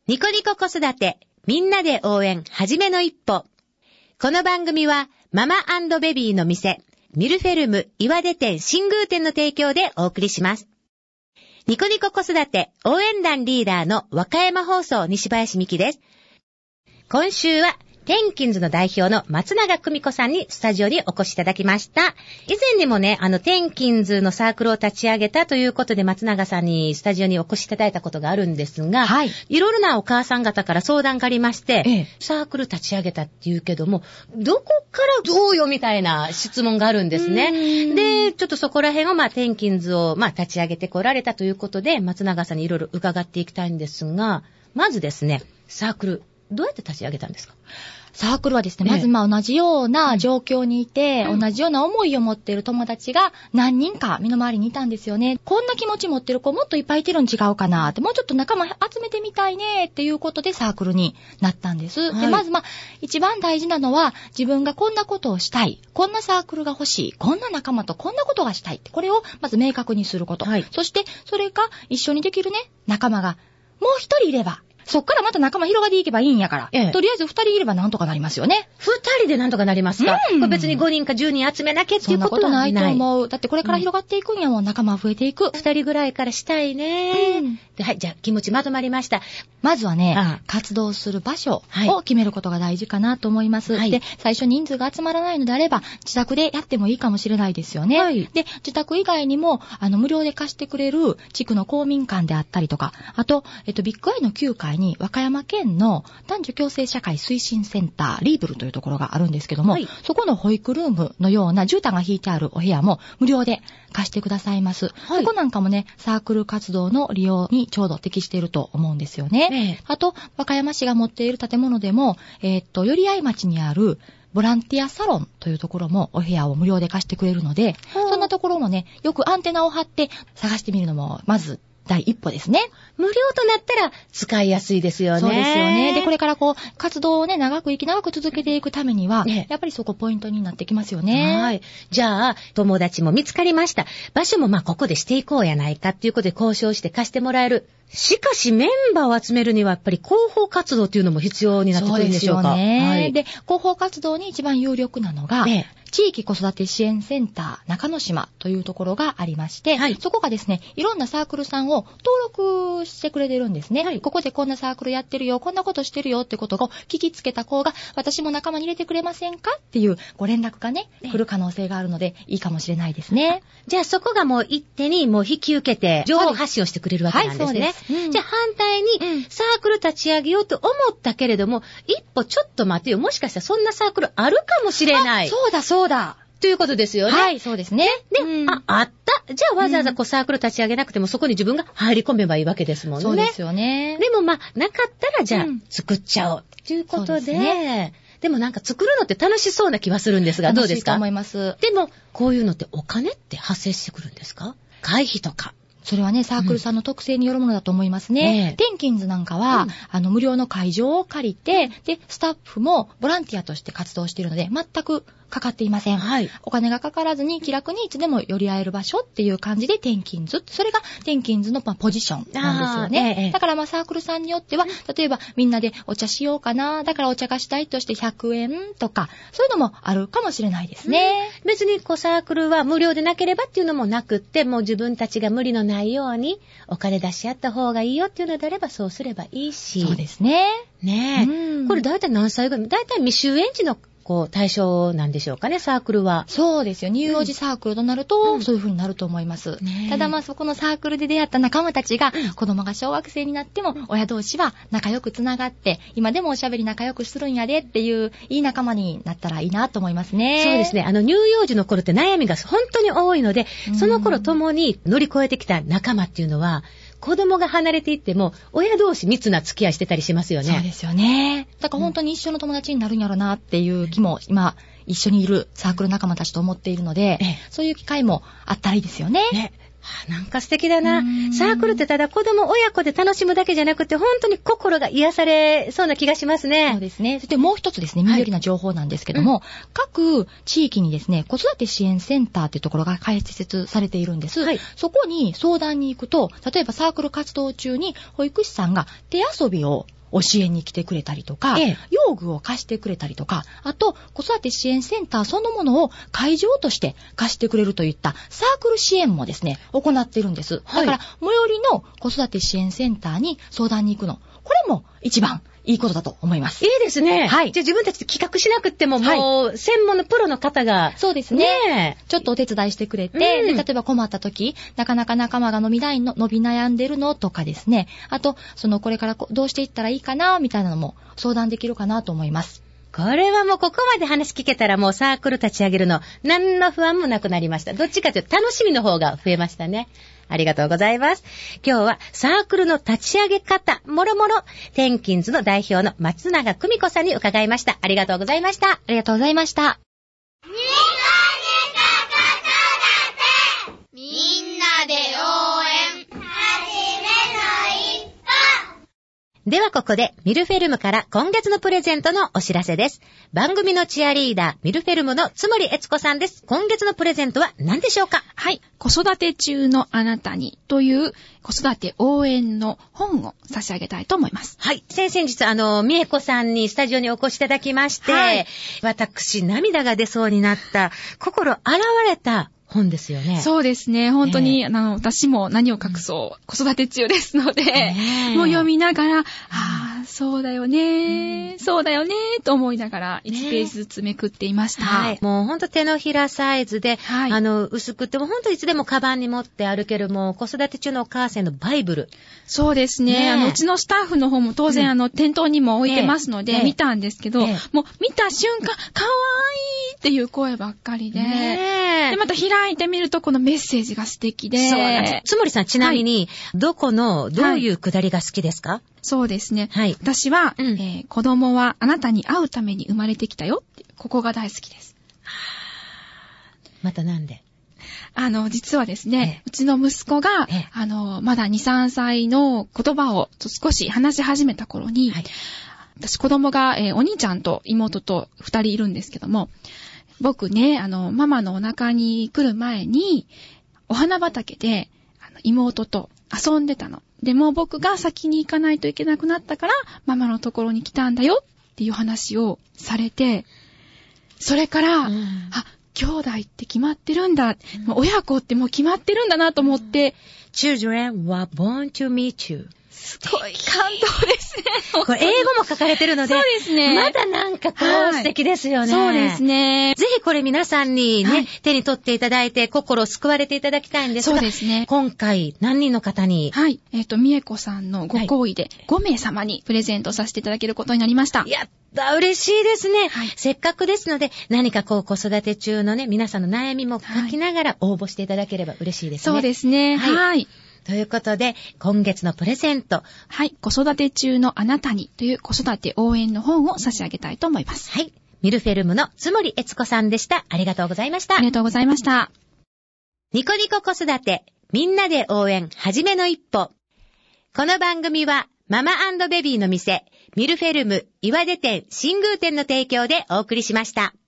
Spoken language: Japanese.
ニコニコ子育てみんなで応援はじめの一歩。この番組はママ&ベビーの店ミルフェルム岩出店新宮店の提供でお送りします。ニコニコ子育て応援団リーダーの和歌山放送西林美希です。今週はテンキンズの代表の松永久美子さんにスタジオにお越しいただきました。以前にもね、テンキンズのサークルを立ち上げたということで松永さんにスタジオにお越しいただいたことがあるんですが、はい、いろいろなお母さん方から相談がありまして、サークル立ち上げたっていうけども、どこからどうよみたいな質問があるんですね。で、ちょっとそこら辺をテンキンズを立ち上げてこられたということで、松永さんにいろいろ伺っていきたいんですが、まずですね、サークル、どうやって立ち上げたんですか？ サークルはですね、まず同じような状況にいて、同じような思いを持っている友達が何人か身の回りにいたんですよね。こんな気持ち持ってる子もっといっぱいいてるん違うかなって、もうちょっと仲間集めてみたいねっていうことでサークルになったんです。で、まず一番大事なのは自分がこんなことをしたい、こんなサークルが欲しい、こんな仲間とこんなことがしたいって、これをまず明確にすること。そしてそれが一緒にできるね、仲間がもう一人いれば、そっからまた仲間広がっていけばいいんやから、とりあえず2人いればなんとかなりますよね。 2人でなんとかなりますか？これ別に5人か10人集めなきゃっていうことはない。 そんなことないと思う。だってこれから広がっていくんやもん、仲間増えていく。 2人ぐらいからしたいね。で、はい、じゃあ気持ちまとまりました。 まずはね、活動する場所を決めることが大事かなと思います。で、最初人数が集まらないのであれば、自宅でやってもいいかもしれないですよね。で、自宅以外にも、無料で貸してくれる地区の公民館であったりとか、あと、ビッグアイの9階に和歌山県の男女共生社会推進センター、リーブルというところがあるんですけども、そこの保育ルームのような絨毯が引いてあるお部屋も無料で貸してくださいます。そこなんかもね、サークル活動の利用にちょうど適していると思うんですよね。あと、和歌山市が持っている建物でも、寄合町にあるボランティアサロンというところもお部屋を無料で貸してくれるので、そんなところもね、よくアンテナを張って探してみるのも、まず、第一歩ですね。 無料となったら使いやすいですよね。 そうですよね。で、これから活動をね、長く続けていくためには、やっぱりそこポイントになってきますよね。 はい。じゃあ、友達も見つかりました。場所もここでしていこうやないかっていうことで交渉して貸してもらえる。しかしメンバーを集めるにはやっぱり広報活動っていうのも必要になってくるんでしょうか？ そうですよね。で、広報活動に一番有力なのが、地域子育て支援センター中之島というところがありまして、そこがですね、いろんなサークルさんを登録してくれてるんですね。ここでこんなサークルやってるよ、こんなことしてるよってことを聞きつけた子が、私も仲間に入れてくれませんかっていうご連絡がね、来る可能性があるので、いいかもしれないですね。 じゃあそこがもう一手にもう引き受けて、情報発信をしてくれるわけなんですね。じゃあ反対に、サークル立ち上げようと思ったけれども、一歩ちょっと待てよ、もしかしたらそんなサークルあるかもしれない。 そうだそうだ。 ということですよね。 はい、そうですね。 で、あった。じゃあわざわざサークル立ち上げなくてもそこに自分が入り込めばいいわけですもんね。 そうですよね。 でもなかったらじゃあ作っちゃおう。ということで、でも作るのって楽しそうな気はするんですが、どうですか？ 楽しいと思います。 でも、こういうのってお金って発生してくるんですか？会費とか。 それはね、サークルさんの特性によるものだと思いますね。テンキンズなんかは、無料の会場を借りて、で、スタッフもボランティアとして活動しているので、全くかかっていません。お金がかからずに気楽にいつでも寄り合える場所っていう感じでテンキンズ。それがテンキンズのポジションなんですよね。だからサークルさんによっては、例えばみんなでお茶しようかな、だからお茶貸したいとして100円とか、そういうのもあるかもしれないですね。 別にサークルは無料でなければっていうのもなくって、もう自分たちが無理のないようにお金出し合った方がいいよっていうのであればそうすればいいし。 そうですね。 ねえ。これ大体何歳ぐらい？大体未就園児の対象なんでしょうかね、サークルは。 そうですよ。乳幼児サークルとなると、そういう風になると思います。ただそこのサークルで出会った仲間たちが、子供が小学生になっても、親同士は仲良くつながって、今でもおしゃべり仲良くするんやでっていう、いい仲間になったらいいなと思いますね。 そうですね。乳幼児の頃って悩みが本当に多いので、その頃共に乗り越えてきた仲間っていうのは、子供が離れていっても、親同士密な付き合いしてたりしますよね。 そうですよね。だから本当に一緒の友達になるんやろなっていう気も、今、一緒にいるサークル仲間たちと思っているので、そういう機会もあったらいいですよね。 なんか素敵だな。サークルってただ子供親子で楽しむだけじゃなくて、本当に心が癒されそうな気がしますね。 そうですね。そしてもう一つですね、身寄りな情報なんですけども、各地域にですね、子育て支援センターっていうところが開設されているんです。そこに相談に行くと、例えばサークル活動中に保育士さんが手遊びを教えに来てくれたりとか、用具を貸してくれたりとか、あと子育て支援センターそのものを会場として貸してくれるといったサークル支援もですね、行っているんです。だから最寄りの子育て支援センターに相談に行くの、これも一番いいことだと思います。 いいですね。 はい。 じゃあ自分たちで企画しなくっても、もう、専門のプロの方が。 そうですね。ちょっとお手伝いしてくれて、で、例えば困った時、なかなか仲間が伸び悩んでるのとかですね。あと、これからどうしていったらいいかな、みたいなのも相談できるかなと思います。 これはもうここまで話聞けたらもうサークル立ち上げるの、何の不安もなくなりました。どっちかというと楽しみの方が増えましたね。ありがとうございます。今日はサークルの立ち上げ方、もろもろ、テンキンズの代表の松永久美子さんに伺いました。ありがとうございました。 ありがとうございました。 みんなで応援ではここでミルフェルムから今月のプレゼントのお知らせです。番組のチアリーダーミルフェルムの津森悦子さんです。今月のプレゼントは何でしょうか？ はい。子育て中のあなたにという子育て応援の本を差し上げたいと思います。 はい。先日美恵子さんにスタジオにお越しいただきまして、私涙が出そうになった心洗われた本ですよね。 そうですね。本当に、私も何を隠そう、子育て中ですので、もう読みながら、そうだよね、そうだよね、と思いながら、1ページずつめくっていました。 はい。もう本当手のひらサイズで、薄くても本当いつでもカバンに持って歩ける、もう子育て中のお母さんのバイブル。 そうですね。うちのスタッフの方も当然、店頭にも置いてますので、見たんですけど、もう見た瞬間、かわいいっていう声ばっかりで、で、また開いてみるとこのメッセージが素敵で。 そうなんです。つもりさん、ちなみに、どういうくだりが好きですか？ そうですね。私は、子供はあなたに会うために生まれてきたよって、ここが大好きです。 またなんで？ 実はですね、うちの息子が、まだ2、3歳の言葉を少し話し始めた頃に、私子供が、お兄ちゃんと妹と2人いるんですけども、僕ね、ママのお腹に来る前に、お花畑で、妹と遊んでたの。でも僕が先に行かないといけなくなったから、ママのところに来たんだよっていう話をされて、それから、兄弟って決まってるんだ。親子ってもう決まってるんだなと思って、 Children were born to meet you。 すごい感動ですね。 これ英語も書かれてるので、 そうですね。 まだなんか素敵ですよね。 そうですね。 ぜひこれ皆さんにね、手に取っていただいて心を救われていただきたいんですが、 そうですね。 今回何人の方に？ はい。みえこさんのご好意で5名様にプレゼントさせていただけることになりました。 やった嬉しいですね。せっかくですので、何か子育て中のね、皆さんの悩みも書きながら応募していただければ嬉しいですね。 そうですね。はい。 ということで、今月のプレゼント。 はい。子育て中のあなたにという子育て応援の本を差し上げたいと思います。 はい。ミルフェルムの津森悦子さんでした。ありがとうございました。 ありがとうございました。 ニコニコ子育て、みんなで応援、はじめの一歩。この番組は、ママ&ベビーの店、ミルフェルム、岩出店、新宮店の提供でお送りしました。